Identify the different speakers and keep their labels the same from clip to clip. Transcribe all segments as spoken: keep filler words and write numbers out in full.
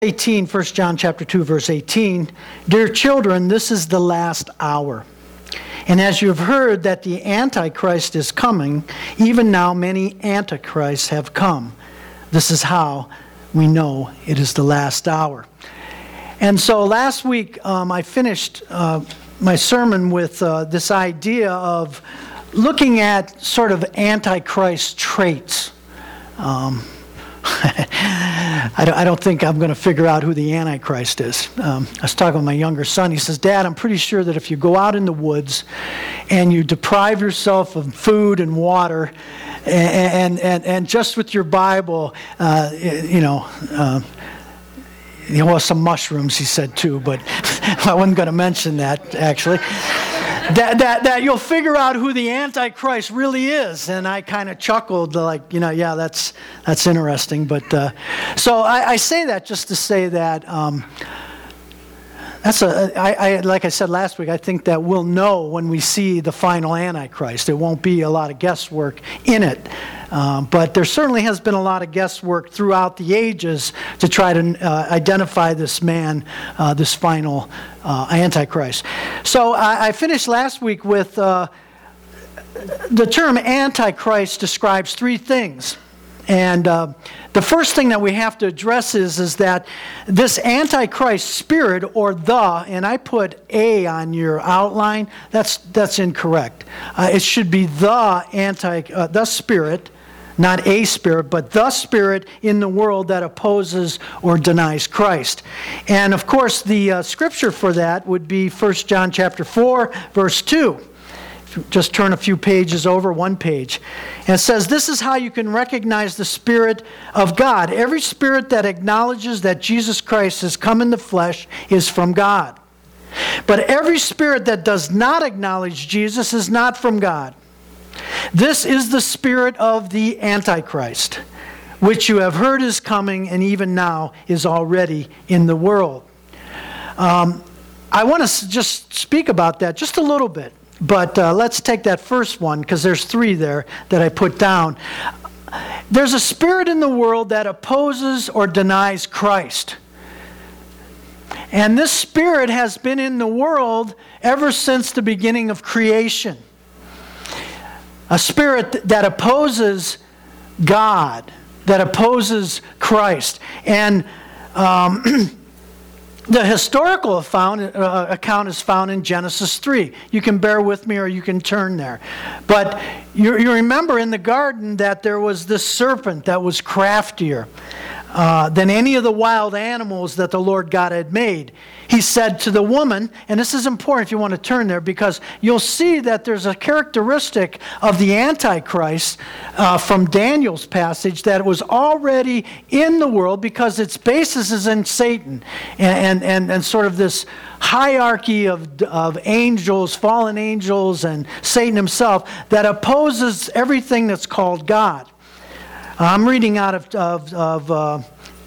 Speaker 1: eighteen, First John chapter two, verse eighteen, "Dear children, this is the last hour. And as you have heard that the Antichrist is coming, even now many Antichrists have come. This is how we know it is the last hour." And so last week um, I finished uh, my sermon with uh, this idea of looking at sort of Antichrist traits. Um, I, don't, I don't think I'm going to figure out who the Antichrist is. Um, I was talking with my younger son. He says, "Dad, I'm pretty sure that if you go out in the woods and you deprive yourself of food and water, and and, and just with your Bible, uh, you know, uh, you know, some mushrooms," he said too, but I wasn't going to mention that actually. That, that that you'll figure out who the Antichrist really is." And I kind of chuckled, like, you know, yeah, that's that's interesting. But uh, so I, I say that just to say that um, that's a I, I like I said last week. I think that we'll know when we see the final Antichrist. There won't be a lot of guesswork in it. Um, but there certainly has been a lot of guesswork throughout the ages to try to uh, identify this man, uh, this final uh, Antichrist. So I, I finished last week with uh, the term Antichrist describes three things. And uh, the first thing that we have to address is, is that this Antichrist spirit, or the, and I put A on your outline, that's that's incorrect. Uh, it should be the anti, uh, the spirit, not a spirit, but the spirit in the world that opposes or denies Christ. And of course, the uh, scripture for that would be First John chapter four, verse two. Just turn a few pages over, one page. And it says, "This is how you can recognize the Spirit of God. Every spirit that acknowledges that Jesus Christ has come in the flesh is from God. But every spirit that does not acknowledge Jesus is not from God. This is the spirit of the Antichrist, which you have heard is coming and even now is already in the world." Um, I want to just speak about that just a little bit. But uh, let's take that first one, because there's three there that I put down. There's a spirit in the world that opposes or denies Christ. And this spirit has been in the world ever since the beginning of creation. A spirit that opposes God, that opposes Christ. And um, the historical found, uh, account is found in Genesis three. You can bear with me or you can turn there. But you, you remember in the garden that there was this serpent that was craftier uh, than any of the wild animals that the Lord God had made. He said to the woman, and this is important if you want to turn there, because you'll see that there's a characteristic of the Antichrist uh, from Daniel's passage that was already in the world, because its basis is in Satan and, and, and, and sort of this hierarchy of, of angels, fallen angels, and Satan himself that opposes everything that's called God. I'm reading out of, of, of uh,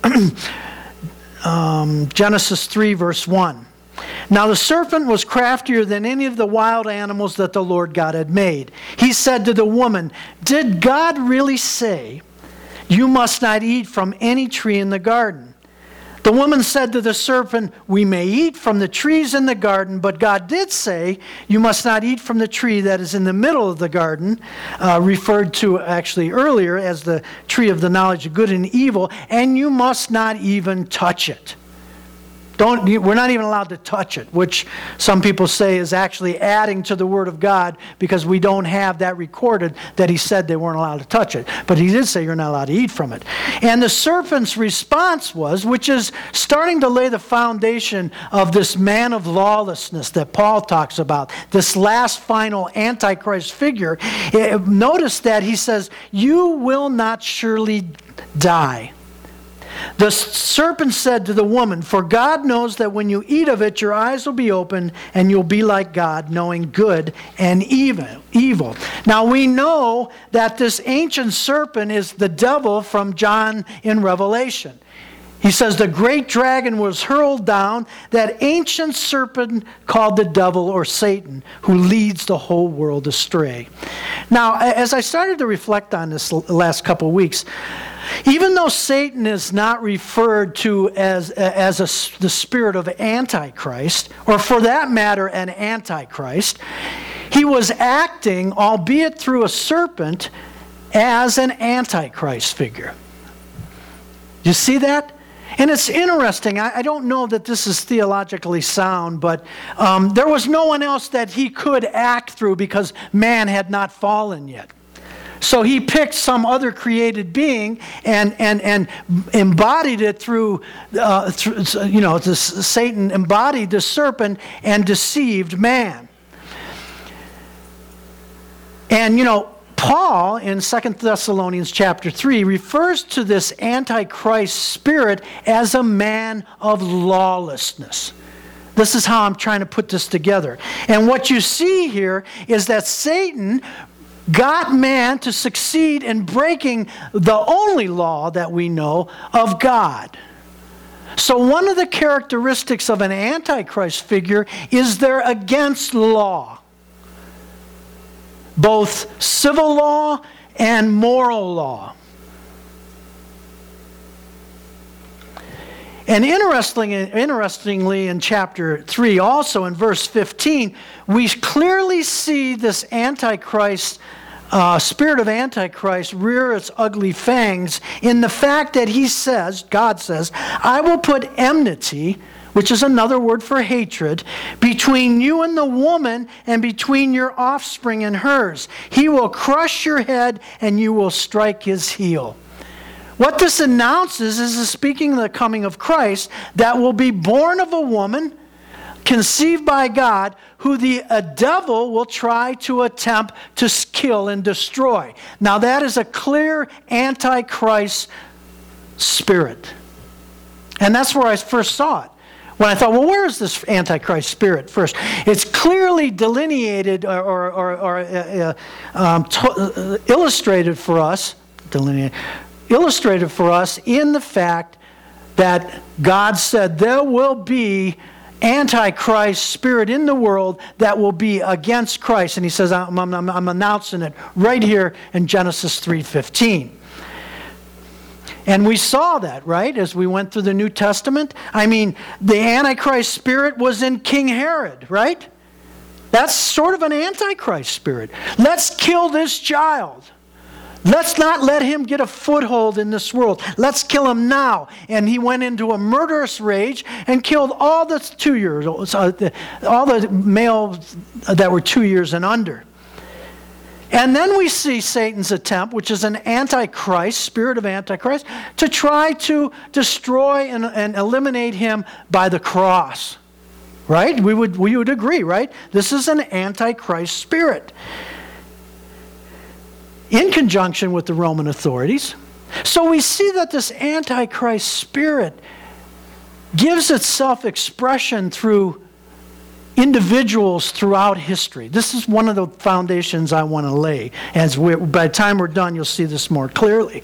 Speaker 1: um, Genesis three, verse one. "Now the serpent was craftier than any of the wild animals that the Lord God had made. He said to the woman, 'Did God really say, you must not eat from any tree in the garden?' The woman said to the serpent, 'We may eat from the trees in the garden, but God did say, you must not eat from the tree that is in the middle of the garden,'" uh, referred to actually earlier as the tree of the knowledge of good and evil, "and you must not even touch it." Don't, we're not even allowed to touch it, which some people say is actually adding to the Word of God, because we don't have that recorded that He said they weren't allowed to touch it. But He did say you're not allowed to eat from it. And the serpent's response was, which is starting to lay the foundation of this man of lawlessness that Paul talks about, this last final Antichrist figure. Notice that he says, "You will not surely die." The serpent said to the woman, "For God knows that when you eat of it, your eyes will be opened, and you'll be like God, knowing good and evil." Evil. Now we know that this ancient serpent is the devil from John in Revelation. He says, the great dragon was hurled down, that ancient serpent called the devil or Satan, who leads the whole world astray. Now, as I started to reflect on this last couple of weeks, even though Satan is not referred to as, as a, the spirit of Antichrist, or for that matter, an Antichrist, he was acting, albeit through a serpent, as an Antichrist figure. You see that? And it's interesting. I, I don't know that this is theologically sound, but um, there was no one else that he could act through because man had not fallen yet. So he picked some other created being and and and embodied it through, uh, through you know, this, Satan embodied the serpent and deceived man. And, you know, Paul in Second Thessalonians chapter three refers to this Antichrist spirit as a man of lawlessness. This is how I'm trying to put this together. And what you see here is that Satan got man to succeed in breaking the only law that we know of God. So one of the characteristics of an Antichrist figure is they're against law. Both civil law and moral law. And interestingly, interestingly, in chapter three, also in verse fifteen, we clearly see this Antichrist, uh, spirit of Antichrist rear its ugly fangs in the fact that he says, God says, I will put enmity, which is another word for hatred, between you and the woman and between your offspring and hers. He will crush your head and you will strike his heel. What this announces is speaking of the coming of Christ that will be born of a woman, conceived by God, who the a devil will try to attempt to kill and destroy. Now that is a clear Antichrist spirit. And that's where I first saw it. When I thought, well, where is this Antichrist spirit first? It's clearly delineated or, or, or, or uh, um, to, uh, illustrated for us, delineated, illustrated for us in the fact that God said there will be Antichrist spirit in the world that will be against Christ. And he says, I'm, I'm, I'm announcing it right here in Genesis three fifteen. And we saw that, right, as we went through the New Testament. I mean, the Antichrist spirit was in King Herod, right? That's sort of an Antichrist spirit. Let's kill this child. Let's not let him get a foothold in this world. Let's kill him now. And he went into a murderous rage and killed all the two years olds, uh, all the males that were two years and under. And then we see Satan's attempt, which is an Antichrist, spirit of Antichrist, to try to destroy and, and eliminate him by the cross. Right? We would, we would agree, right? This is an Antichrist spirit. In conjunction with the Roman authorities. So we see that this Antichrist spirit gives itself expression through individuals throughout history. This is one of the foundations I want to lay. As we, by the time we're done, you'll see this more clearly.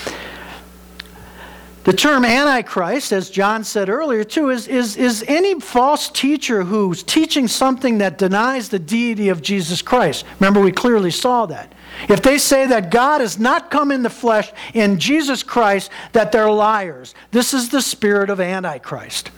Speaker 1: The term Antichrist, as John said earlier too, is, is, is any false teacher who's teaching something that denies the deity of Jesus Christ. Remember, we clearly saw that. If they say that God has not come in the flesh in Jesus Christ, that they're liars. This is the spirit of Antichrist.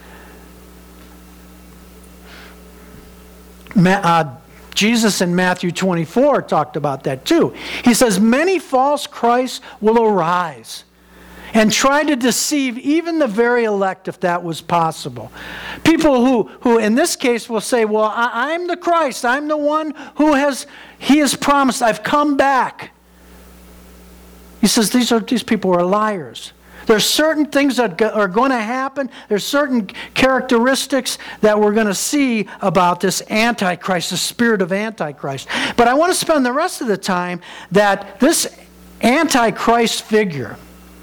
Speaker 1: Uh, Jesus in Matthew twenty-four talked about that too. He says, many false Christs will arise and try to deceive even the very elect if that was possible. People who, who in this case will say, well, I, I'm the Christ. I'm the one who has, he has promised, I've come back. He says these are these people are liars. There's certain things that are going to happen. There's certain characteristics that we're going to see about this Antichrist, the spirit of Antichrist. But I want to spend the rest of the time that this Antichrist figure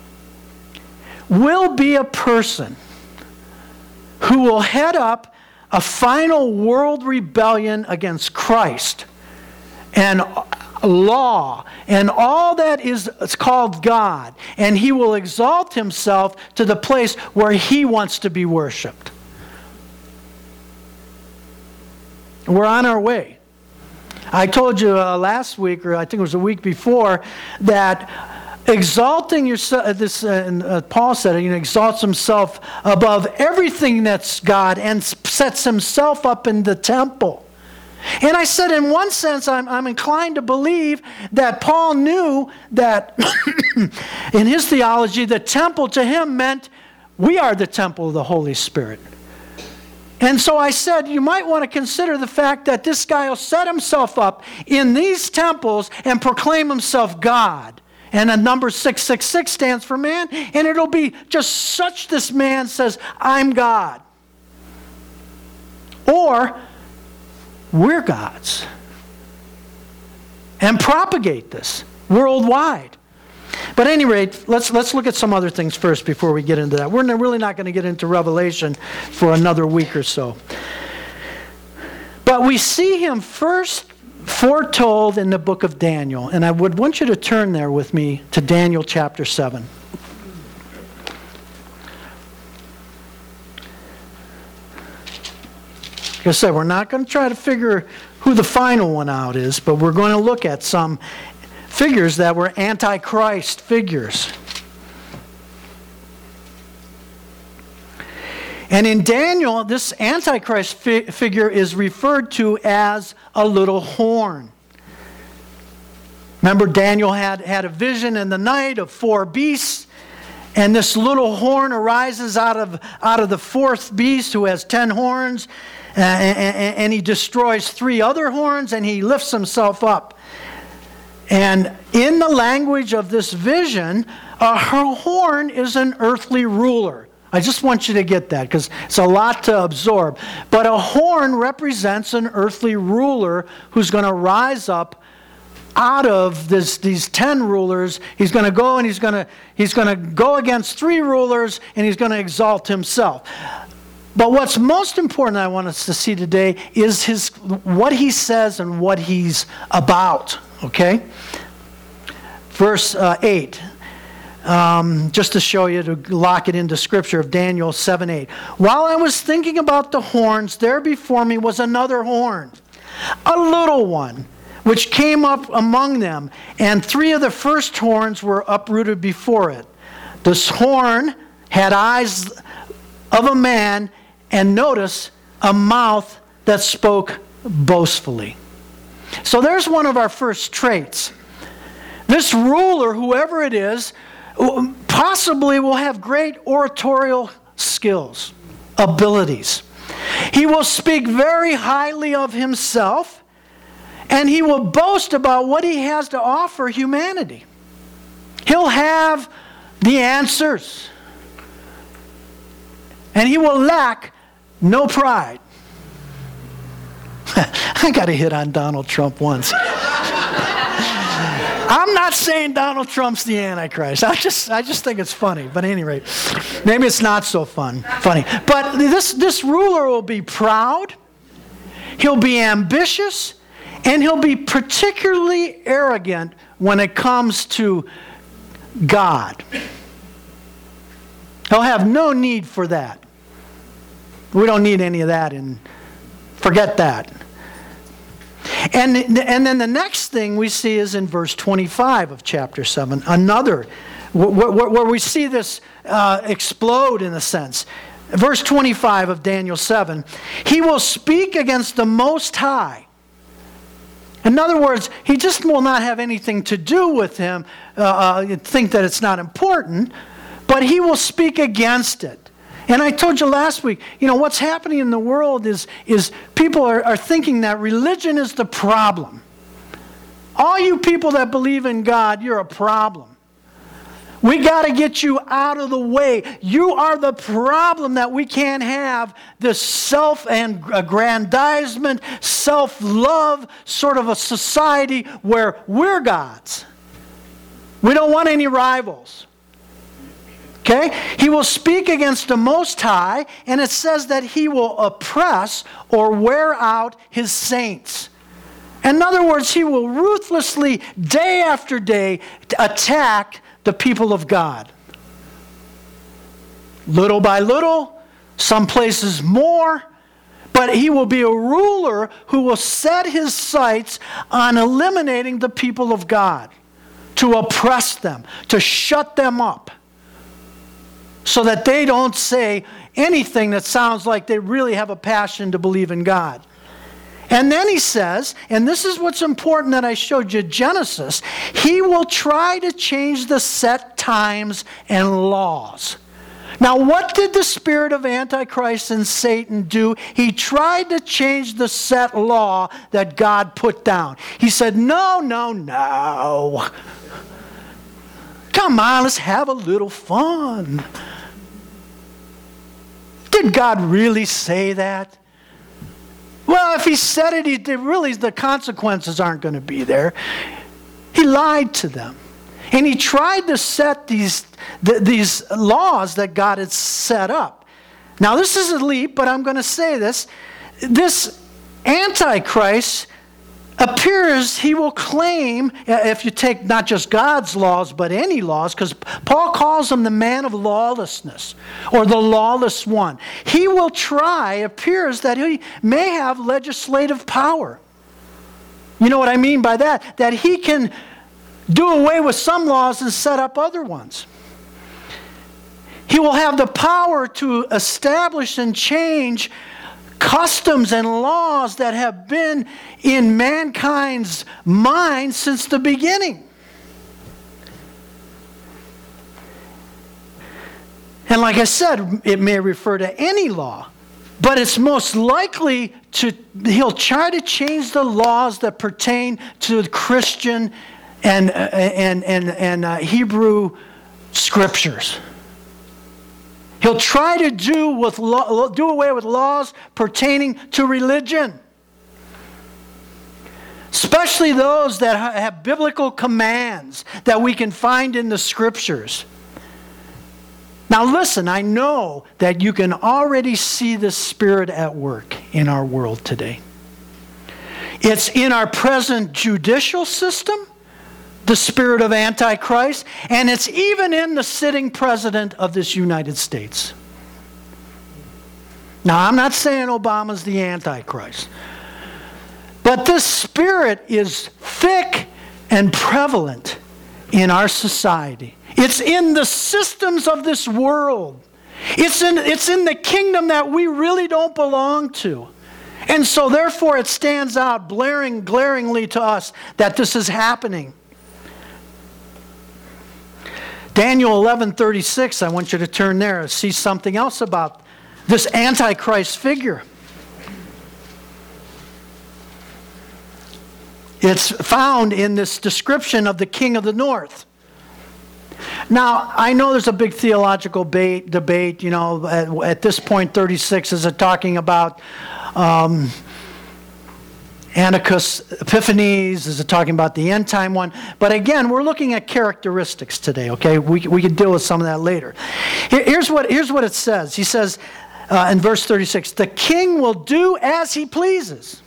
Speaker 1: will be a person who will head up a final world rebellion against Christ. And law, and all that is called God, and he will exalt himself to the place where he wants to be worshiped. We're on our way. I told you uh, last week, or I think it was a week before, that exalting yourself, this uh, uh, Paul said, he exalts himself above everything that's God and sets himself up in the temple. And I said, in one sense, I'm, I'm inclined to believe that Paul knew that in his theology, the temple to him meant we are the temple of the Holy Spirit. And so I said, you might want to consider the fact that this guy will set himself up in these temples and proclaim himself God. And the number six six six stands for man, and it'll be just such this man says, I'm God. Or, we're God's. And propagate this worldwide. But at any rate, let's, let's look at some other things first before we get into that. We're really not going to get into Revelation for another week or so. But we see him first foretold in the book of Daniel. And I would want you to turn there with me to Daniel chapter seven. Like I said, we're not going to try to figure who the final one out is, but we're going to look at some figures that were Antichrist figures. And in Daniel, this Antichrist fi- figure is referred to as a little horn. Remember, Daniel had, had a vision in the night of four beasts, and this little horn arises out of, out of the fourth beast who has ten horns, uh, and, and he destroys three other horns, and he lifts himself up. And in the language of this vision, a horn is an earthly ruler. I just want you to get that because it's a lot to absorb. But a horn represents an earthly ruler who's going to rise up out of this, these ten rulers. He's going to go and he's going to he's going to go against three rulers, and he's going to exalt himself. But what's most important I want us to see today is his what he says and what he's about. Okay? Verse uh, eight. Um, just to show you, to lock it into Scripture, of Daniel seven eight. While I was thinking about the horns, there before me was another horn, a little one, which came up among them, and three of the first horns were uprooted before it. This horn had eyes of a man, and notice, a mouth that spoke boastfully. So there's one of our first traits. This ruler, whoever it is, possibly will have great oratorial skills, abilities. He will speak very highly of himself, and he will boast about what he has to offer humanity. He'll have the answers, and he will lack no pride. I got a hit on Donald Trump once. I'm not saying Donald Trump's the Antichrist. I just, I just think it's funny. But at any rate, maybe it's not so fun, funny. But this, this ruler will be proud. He'll be ambitious, and he'll be particularly arrogant when it comes to God. He'll have no need for that. We don't need any of that, and forget that. And, and then the next thing we see is in verse twenty-five of chapter seven, another, where, where, where we see this uh, explode in a sense. Verse twenty-five of Daniel seven, he will speak against the Most High. In other words, he just will not have anything to do with him, uh, uh, think that it's not important, but he will speak against it. And I told you last week, you know, what's happening in the world is, is people are, are thinking that religion is the problem. All you people that believe in God, you're a problem. We got to get you out of the way. You are the problem that we can't have this self-aggrandizement, self-love sort of a society where we're gods. We don't want any rivals. Okay? He will speak against the Most High, and it says that he will oppress or wear out his saints. In other words, he will ruthlessly, day after day, attack the people of God. Little by little, some places more, but he will be a ruler who will set his sights on eliminating the people of God, to oppress them, to shut them up, so that they don't say anything that sounds like they really have a passion to believe in God. And then he says, and this is what's important that I showed you, Genesis, he will try to change the set times and laws. Now, what did the spirit of Antichrist and Satan do? He tried to change the set law that God put down. He said, no, no, no. Come on, let's have a little fun. Did God really say that? Well, if he said it, he, really the consequences aren't going to be there. He lied to them. And he tried to set these, th- these laws that God had set up. Now, this is a leap, but I'm going to say this. This Antichrist appears, he will claim, if you take not just God's laws, but any laws, because Paul calls him the man of lawlessness, or the lawless one. He will try, appears that he may have legislative power. You know what I mean by that? That he can do away with some laws and set up other ones. He will have the power to establish and change customs and laws that have been in mankind's mind since the beginning. And like I said, it may refer to any law, but it's most likely to, he'll try to change the laws that pertain to Christian and, and, and, and uh, Hebrew scriptures. He'll try to do, with law, do away with laws pertaining to religion, especially those that have biblical commands that we can find in the scriptures. Now listen, I know that you can already see this spirit at work in our world today. It's in our present judicial system, the spirit of Antichrist, and it's even in the sitting president of this United States. Now, I'm not saying Obama's the Antichrist, but this spirit is thick and prevalent in our society. It's in the systems of this world. It's in, it's in the kingdom that we really don't belong to. And so therefore it stands out blaring, glaringly to us that this is happening. Daniel eleven thirty-six, I want you to turn there and see something else about this Antichrist figure. It's found in this description of the king of the north. Now, I know there's a big theological debate, debate you know, at, at this point, thirty-six, is it talking about um, Antiochus Epiphanes? Is it talking about the end time one? But again, we're looking at characteristics today, okay? We, we can deal with some of that later. Here, here's, what, here's what it says. He says uh, in verse thirty-six, the king will do as he pleases.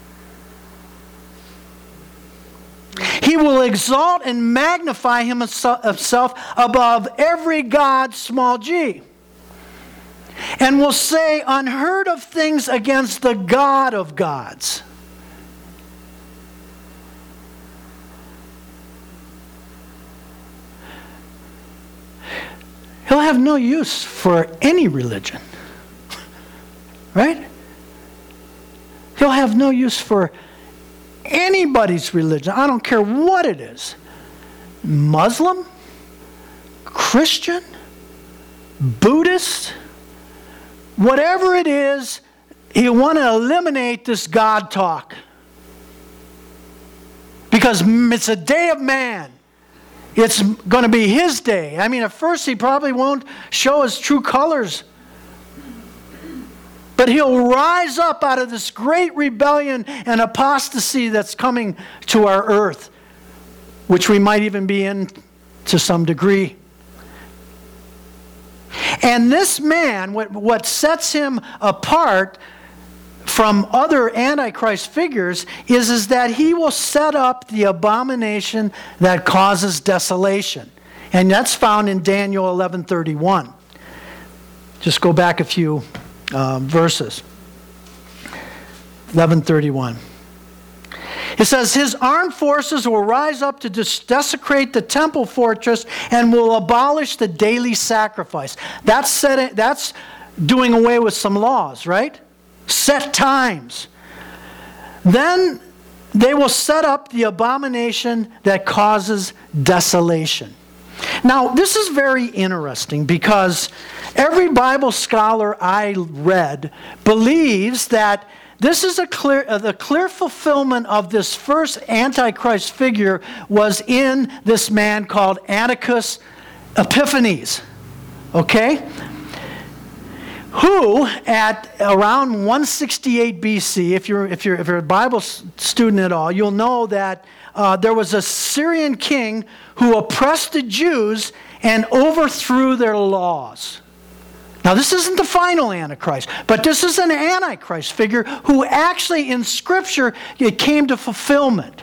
Speaker 1: He will exalt and magnify himself above every god, small g, and will say unheard of things against the God of gods. He'll have no use for any religion, right? He'll have no use for anybody's religion. I don't care what it is. Muslim, Christian, Buddhist, whatever it is, he'll want to eliminate this God talk. Because it's a day of man. It's going to be his day. I mean, at first he probably won't show his true colors. But he'll rise up out of this great rebellion and apostasy that's coming to our earth, which we might even be in to some degree. And this man, what, what sets him apart from other Antichrist figures is, is that he will set up the abomination that causes desolation. And that's found in Daniel eleven thirty-one. Just go back a few uh, verses. eleven thirty-one. It says, his armed forces will rise up to desecrate the temple fortress and will abolish the daily sacrifice. That's setting, that's doing away with some laws, right? Set times. Then they will set up the abomination that causes desolation. Now, this is very interesting because every Bible scholar I read believes that this is a clear, uh, the clear fulfillment of this first Antichrist figure was in this man called Antiochus Epiphanes. Okay? Who, at around one sixty-eight B C, if you're, if you're, if you're a Bible student at all, you'll know that uh, there was a Syrian king who oppressed the Jews and overthrew their laws. Now, this isn't the final Antichrist, but this is an Antichrist figure who actually in Scripture, it came to fulfillment.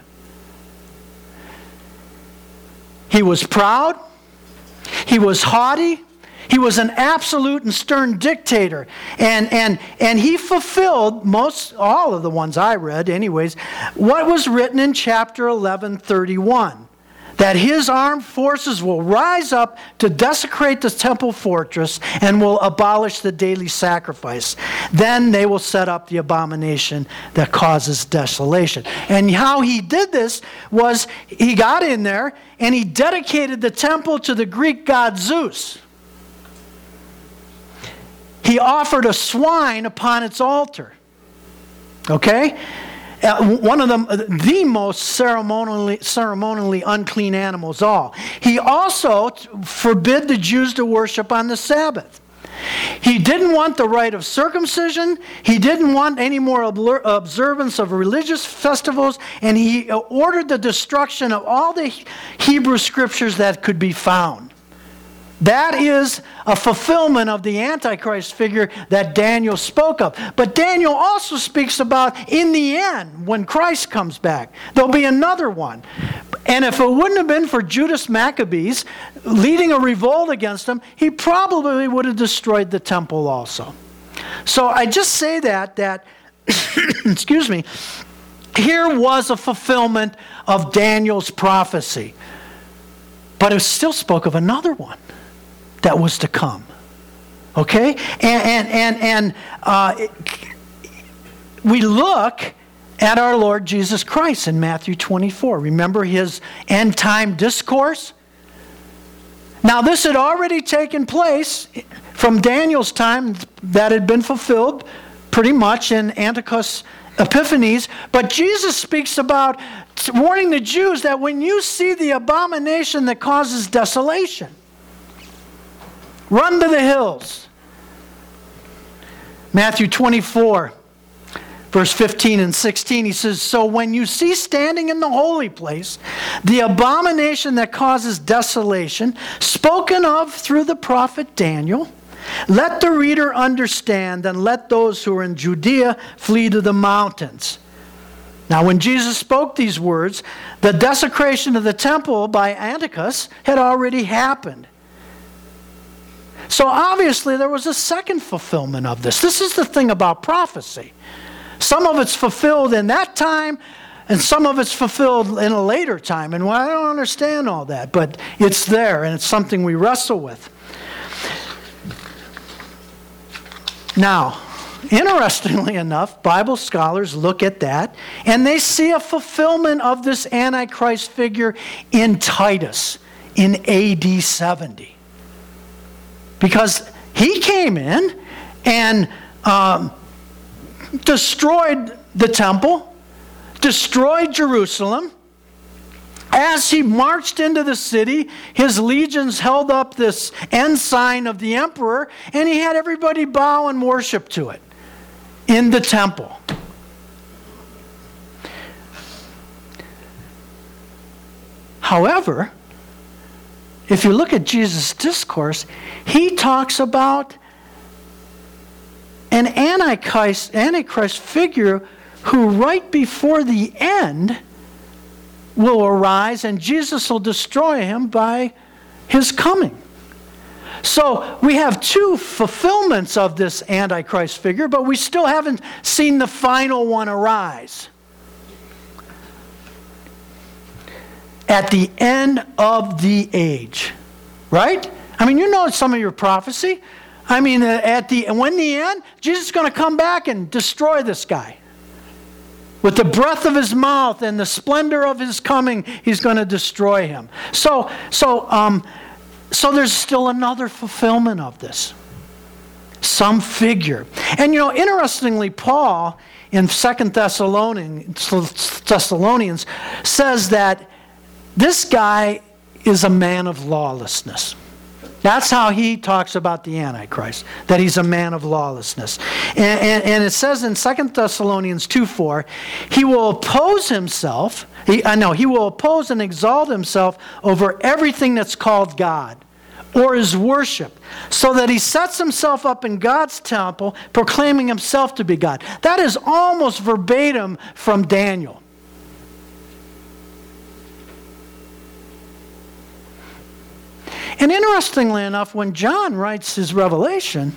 Speaker 1: He was proud. He was haughty. He was an absolute and stern dictator. And, and, and he fulfilled most, all of the ones I read anyways, what was written in chapter eleven thirty-one. That his armed forces will rise up to desecrate the temple fortress and will abolish the daily sacrifice. Then they will set up the abomination that causes desolation. And how he did this was he got in there and he dedicated the temple to the Greek god Zeus. He offered a swine upon its altar. Okay? Uh, one of them, the most ceremonially, ceremonially unclean animals all. He also forbid the Jews to worship on the Sabbath. He didn't want the rite of circumcision. He didn't want any more observance of religious festivals. And he ordered the destruction of all the Hebrew scriptures that could be found. That is a fulfillment of the Antichrist figure that Daniel spoke of. But Daniel also speaks about in the end, when Christ comes back, there'll be another one. And if it wouldn't have been for Judas Maccabees leading a revolt against him, he probably would have destroyed the temple also. So I just say that, that, excuse me, here was a fulfillment of Daniel's prophecy. But it still spoke of another one that was to come. Okay? And and and, and uh, it, we look at our Lord Jesus Christ in Matthew twenty-four. Remember his end time discourse? Now this had already taken place from Daniel's time, that had been fulfilled pretty much in Antiochus Epiphanes, but Jesus speaks about warning the Jews that when you see the abomination that causes desolation, run to the hills. Matthew twenty-four, verse fifteen and sixteen, he says, so when you see standing in the holy place the abomination that causes desolation, spoken of through the prophet Daniel, let the reader understand, and let those who are in Judea flee to the mountains. Now, when Jesus spoke these words, the desecration of the temple by Antiochus had already happened. So obviously there was a second fulfillment of this. This is the thing about prophecy. Some of it's fulfilled in that time, and some of it's fulfilled in a later time. And I don't understand all that, but it's there, and it's something we wrestle with. Now, interestingly enough, Bible scholars look at that, and they see a fulfillment of this Antichrist figure in Titus in A D seventy. Because he came in and um, destroyed the temple, destroyed Jerusalem. As he marched into the city, his legions held up this ensign of the emperor, and he had everybody bow and worship to it in the temple. However, if you look at Jesus' discourse, he talks about an Antichrist, Antichrist figure who right before the end will arise, and Jesus will destroy him by his coming. So we have two fulfillments of this Antichrist figure, but we still haven't seen the final one arise. At the end of the age, right? I mean, you know some of your prophecy. I mean, uh, at the when the end, Jesus is going to come back and destroy this guy. With the breath of his mouth and the splendor of his coming, he's going to destroy him. So, so, um, so there's still another fulfillment of this. Some figure. And you know, interestingly, Paul in Second Thessalonians, Thessalonians says that this guy is a man of lawlessness. That's how he talks about the Antichrist, that he's a man of lawlessness. And, and, and it says in Second Thessalonians two four, he will oppose himself, he, I know, he will oppose and exalt himself over everything that's called God or is worship, so that he sets himself up in God's temple, proclaiming himself to be God. That is almost verbatim from Daniel. And interestingly enough, when John writes his Revelation,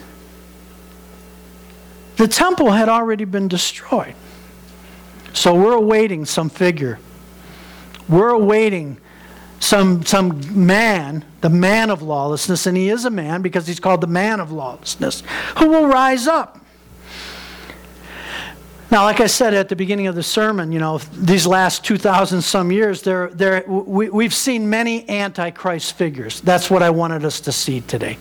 Speaker 1: the temple had already been destroyed. So we're awaiting some figure. We're awaiting some, some man, the man of lawlessness, and he is a man because he's called the man of lawlessness, who will rise up. Now, like I said at the beginning of the sermon, you know, these last two thousand some years, there, there, we, we've seen many Antichrist figures. That's what I wanted us to see today.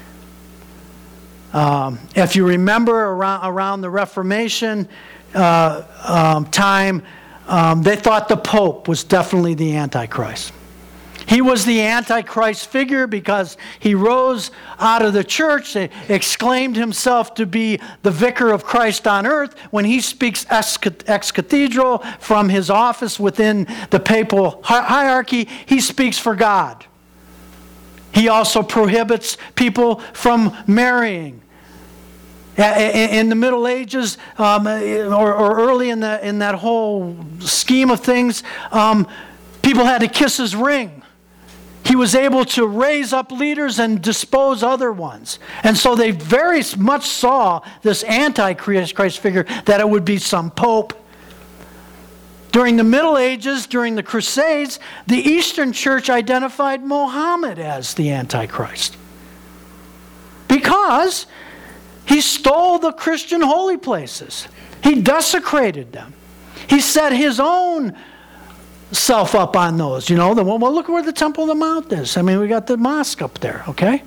Speaker 1: Um, if you remember around, around the Reformation uh, um, time, um, they thought the Pope was definitely the Antichrist. He was the Antichrist figure because he rose out of the church, exclaimed himself to be the vicar of Christ on earth. When he speaks ex cathedra from his office within the papal hierarchy, he speaks for God. He also prohibits people from marrying. In the Middle Ages, um, or, or early in, the, in that whole scheme of things, um, people had to kiss his ring. He was able to raise up leaders and dispose other ones. And so they very much saw this Antichrist figure, that it would be some pope. During the Middle Ages, during the Crusades, the Eastern Church identified Muhammad as the Antichrist. Because he stole the Christian holy places. He desecrated them. He set his own self up on those, you know. The, well, look where the Temple of the Mount is. I mean, we got the mosque up there, okay?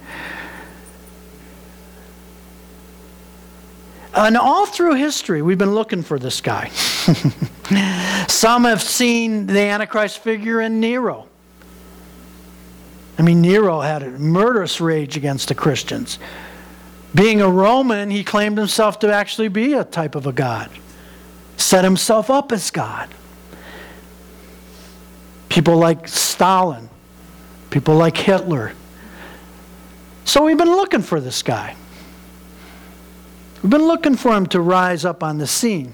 Speaker 1: And all through history, we've been looking for this guy. Some have seen the Antichrist figure in Nero. I mean, Nero had a murderous rage against the Christians. Being a Roman, he claimed himself to actually be a type of a god. Set himself up as God. People like Stalin. People like Hitler. So we've been looking for this guy. We've been looking for him to rise up on the scene.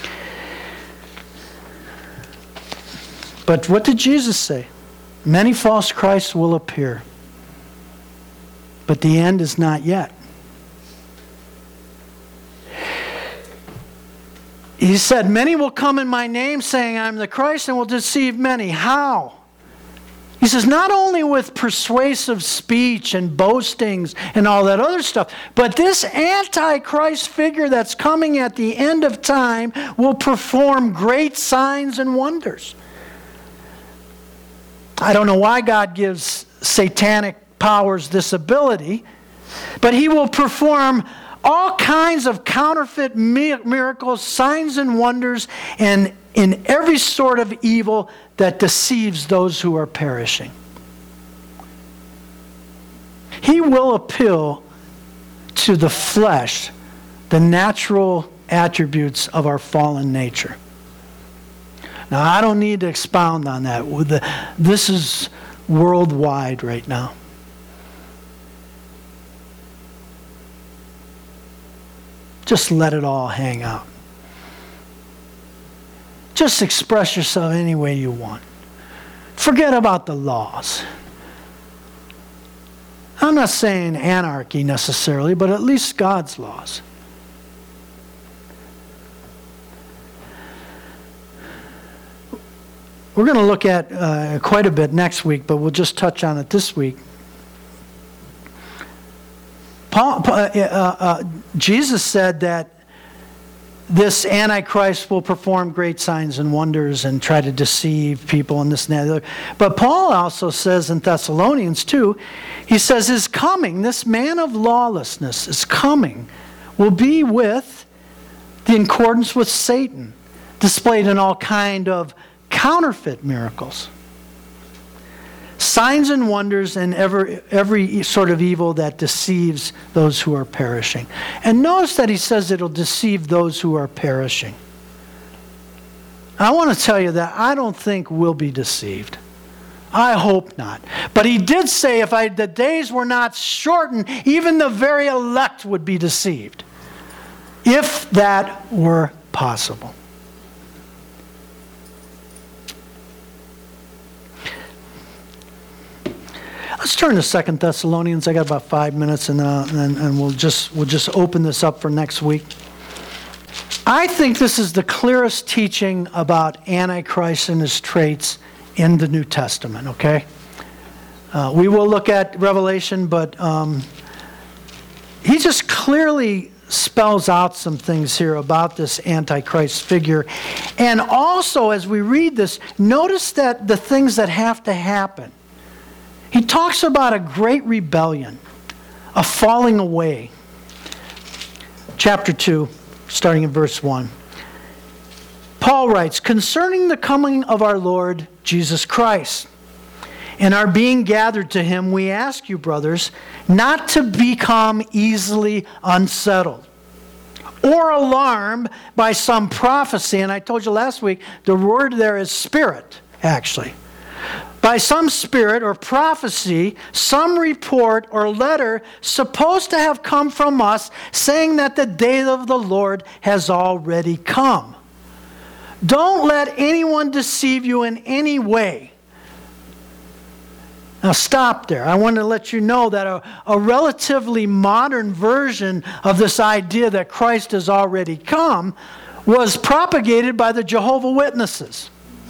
Speaker 1: But what did Jesus say? Many false Christs will appear. But the end is not yet. He said, many will come in my name saying I'm the Christ and will deceive many. How? He says, not only with persuasive speech and boastings and all that other stuff, but this Antichrist figure that's coming at the end of time will perform great signs and wonders. I don't know why God gives satanic powers this ability, but he will perform all kinds of counterfeit miracles, signs and wonders, and in every sort of evil that deceives those who are perishing. He will appeal to the flesh, the natural attributes of our fallen nature. Now, I don't need to expound on that. This is worldwide right now. Just let it all hang out. Just express yourself any way you want. Forget about the laws. I'm not saying anarchy necessarily, but at least God's laws. We're going to look at uh, quite a bit next week, but we'll just touch on it this week. Paul, uh, uh, uh, Jesus said that this Antichrist will perform great signs and wonders and try to deceive people and this and that. But Paul also says in Thessalonians two, he says his coming, this man of lawlessness is coming, will be with the accordance with Satan, displayed in all kind of counterfeit miracles, signs and wonders, and every, every sort of evil that deceives those who are perishing. And notice that he says it'll deceive those who are perishing. I want to tell you that I don't think we'll be deceived. I hope not. But he did say if I, the days were not shortened, even the very elect would be deceived. If that were possible. Let's turn to Second Thessalonians. I got about five minutes, and, uh, and and we'll just we'll just open this up for next week. I think this is the clearest teaching about Antichrist and his traits in the New Testament. Okay, uh, we will look at Revelation, but um, he just clearly spells out some things here about this Antichrist figure, and also as we read this, notice that the things that have to happen. He talks about a great rebellion, a falling away. Chapter two, starting in verse one. Paul writes, concerning the coming of our Lord Jesus Christ and our being gathered to him, we ask you, brothers, not to become easily unsettled or alarmed by some prophecy. And I told you last week, the word there is spirit, actually. By some spirit or prophecy, some report or letter supposed to have come from us, saying that the day of the Lord has already come. Don't let anyone deceive you in any way. Now stop there. I want to let you know that a, a relatively modern version of this idea that Christ has already come was propagated by the Jehovah's Witnesses.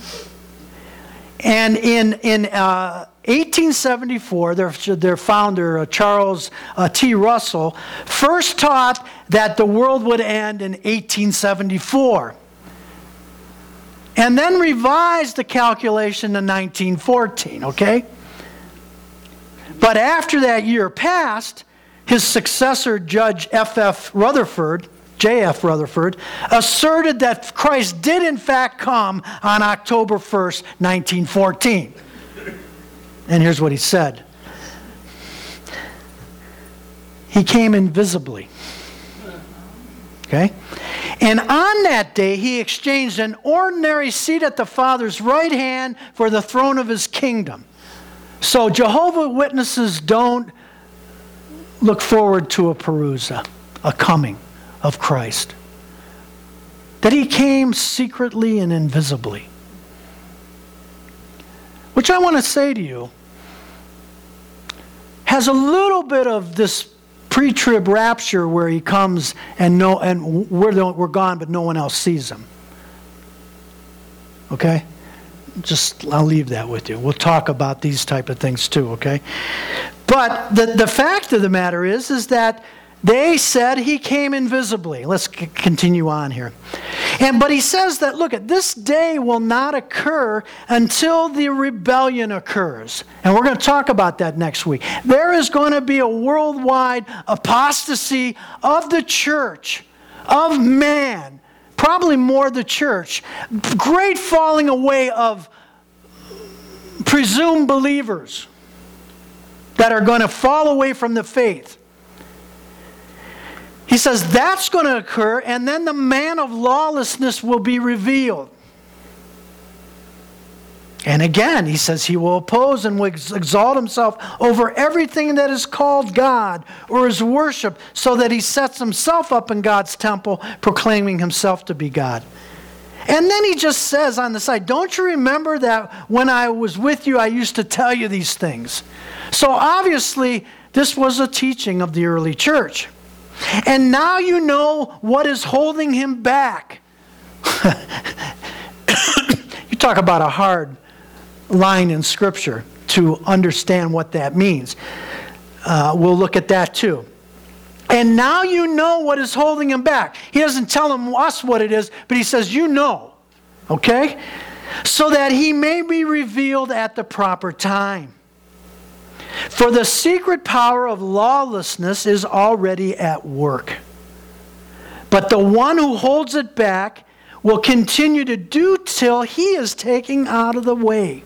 Speaker 1: And in in uh, eighteen seventy-four, their, their founder, uh, Charles uh, T. Russell, first taught that the world would end in eighteen seventy-four. And then revised the calculation in nineteen fourteen, okay? But after that year passed, his successor, Judge F F Rutherford, J F Rutherford, asserted that Christ did in fact come on October first, nineteen fourteen. And here's what he said. He came invisibly. Okay? And on that day, he exchanged an ordinary seat at the Father's right hand for the throne of his kingdom. So Jehovah's Witnesses don't look forward to a parousia, a coming of Christ. That he came secretly and invisibly. Which I want to say to you, has a little bit of this pre-trib rapture where he comes and no and we're, the, we're gone but no one else sees him. Okay? Just, I'll leave that with you. We'll talk about these type of things too, okay? But the, the fact of the matter is, is that they said he came invisibly. Let's c- continue on here. And but he says that, look, at this day will not occur until the rebellion occurs. And we're going to talk about that next week. There is going to be a worldwide apostasy of the church, of man, probably more the church. Great falling away of presumed believers that are going to fall away from the faith. He says that's going to occur, and then the man of lawlessness will be revealed. And again, he says he will oppose and will exalt himself over everything that is called God or is worship, so that he sets himself up in God's temple, proclaiming himself to be God. And then he just says on the side, don't you remember that when I was with you, I used to tell you these things? So obviously, this was a teaching of the early church. And now you know what is holding him back. You talk about a hard line in Scripture to understand what that means. Uh, we'll look at that too. And now you know what is holding him back. He doesn't tell him, us what it is, but he says, you know. Okay? So that he may be revealed at the proper time. For the secret power of lawlessness is already at work. But the one who holds it back will continue to do till he is taken out of the way.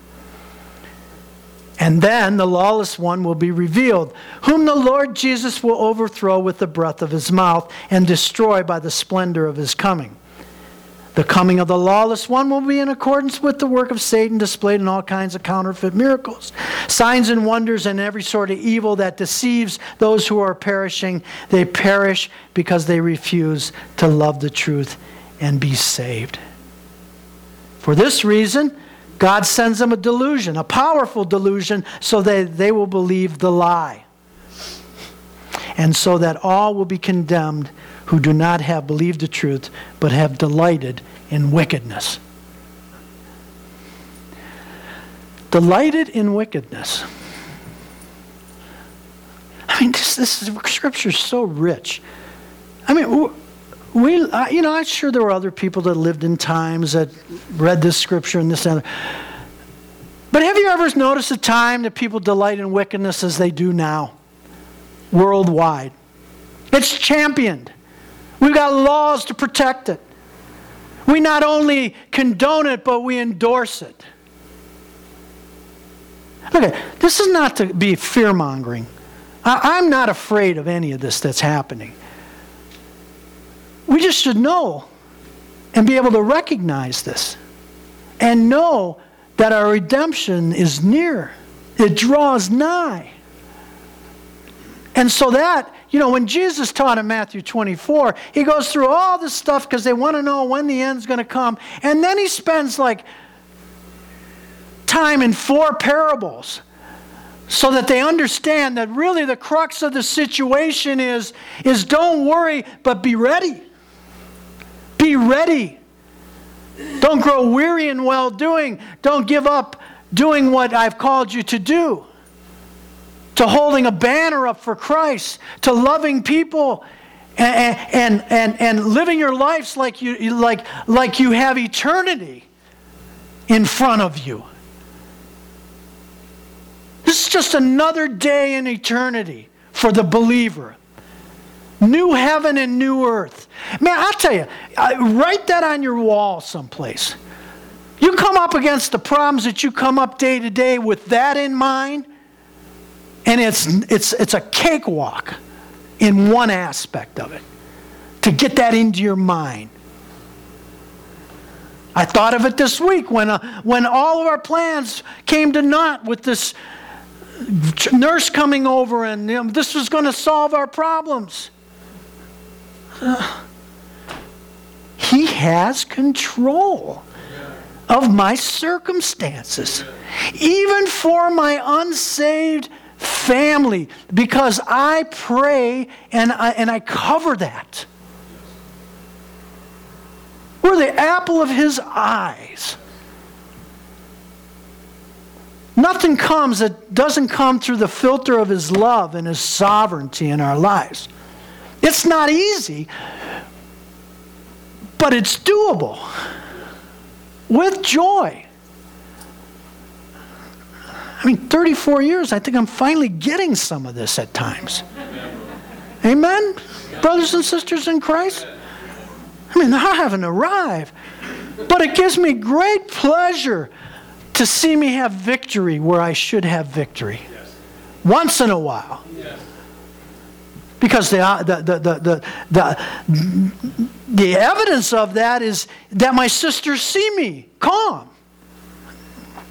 Speaker 1: And then the lawless one will be revealed, whom the Lord Jesus will overthrow with the breath of his mouth and destroy by the splendor of his coming. The coming of the lawless one will be in accordance with the work of Satan, displayed in all kinds of counterfeit miracles, signs and wonders, and every sort of evil that deceives those who are perishing. They perish because they refuse to love the truth and be saved. For this reason, God sends them a delusion, a powerful delusion, so that they will believe the lie. And so that all will be condemned who do not have believed the truth, but have delighted in wickedness. Delighted in wickedness. I mean, this, this is, Scripture is so rich. I mean, we, you know, I'm sure there were other people that lived in times that read this Scripture and this and that. But have you ever noticed a time that people delight in wickedness as they do now? Worldwide. It's championed. We've got laws to protect it. We not only condone it, but we endorse it. Look, this is not to be fear-mongering. I'm not afraid of any of this that's happening. We just should know and be able to recognize this and know that our redemption is near. It draws nigh. And so that, you know, when Jesus taught in Matthew twenty-four, he goes through all this stuff because they want to know when the end's going to come. And then he spends like time in four parables so that they understand that really the crux of the situation is, is don't worry, but be ready. Be ready. Don't grow weary in well-doing. Don't give up doing what I've called you to do. To holding a banner up for Christ. To loving people and, and, and, and living your lives like you, like, like you have eternity in front of you. This is just another day in eternity for the believer. New heaven and new earth. Man, I'll tell you, write that on your wall someplace. You come up against the problems that you come up day to day with that in mind, and it's it's it's a cakewalk in one aspect of it. To get that into your mind. I thought of it this week when uh, when all of our plans came to naught with this nurse coming over, and you know, this was going to solve our problems. Uh, he has control of my circumstances, even for my unsaved family, because I pray and I, and I cover that. We're the apple of his eyes. Nothing comes that doesn't come through the filter of his love and his sovereignty in our lives. It's not easy, but it's doable with joy. I mean, thirty-four years, I think I'm finally getting some of this at times. Amen? Brothers and sisters in Christ? I mean, I haven't arrived, but it gives me great pleasure to see me have victory where I should have victory. Yes. Once in a while. Yes. Because the, the, the, the, the, the evidence of that is that my sisters see me calm.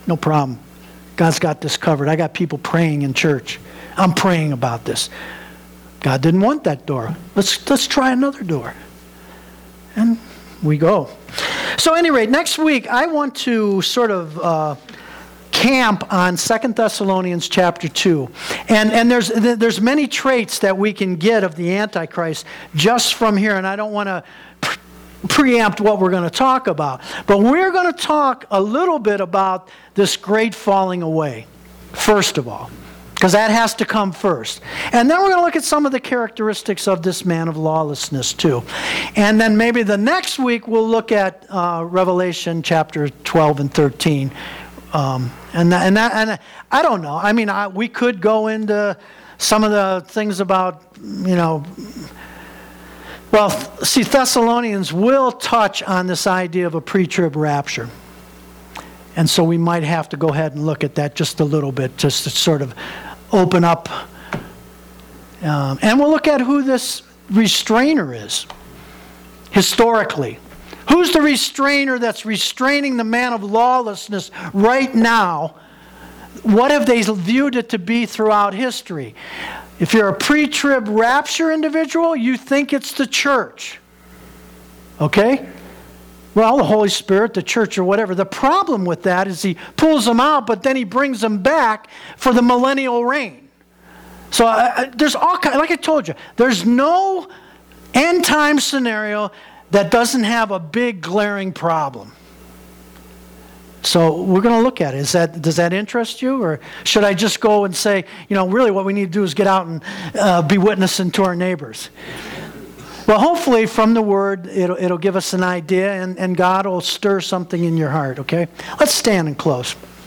Speaker 1: no problem. God's got this covered. I got people praying in church. I'm praying about this. God didn't want that door. Let's let's try another door. And we go. So at any rate, next week I want to sort of uh, camp on Second Thessalonians chapter two. And and there's there's many traits that we can get of the Antichrist just from here, and I don't want to pre- preempt what we're going to talk about. But we're going to talk a little bit about this great falling away, first of all, because that has to come first. And then we're going to look at some of the characteristics of this man of lawlessness too. And then maybe the next week we'll look at uh, Revelation chapter twelve and thirteen. Um, and that, and that, and I don't know. I mean, I, we could go into some of the things about, you know, well, see, Thessalonians will touch on this idea of a pre-trib rapture. And so we might have to go ahead and look at that just a little bit, just to sort of open up. Um, and we'll look at who this restrainer is, historically. Who's the restrainer that's restraining the man of lawlessness right now? What have they viewed it to be throughout history? If you're a pre-trib rapture individual, you think it's the church. Okay? Well, the Holy Spirit, the church, or whatever. The problem with that is he pulls them out, but then he brings them back for the millennial reign. So uh, there's all kinds, like I told you, there's no end time scenario that doesn't have a big glaring problem. So we're going to look at it. Is that, does that interest you? Or should I just go and say, you know, really what we need to do is get out and uh, be witnessing to our neighbors? Well, hopefully from the Word, it'll, it'll give us an idea, and, and God will stir something in your heart, okay? Let's stand and close.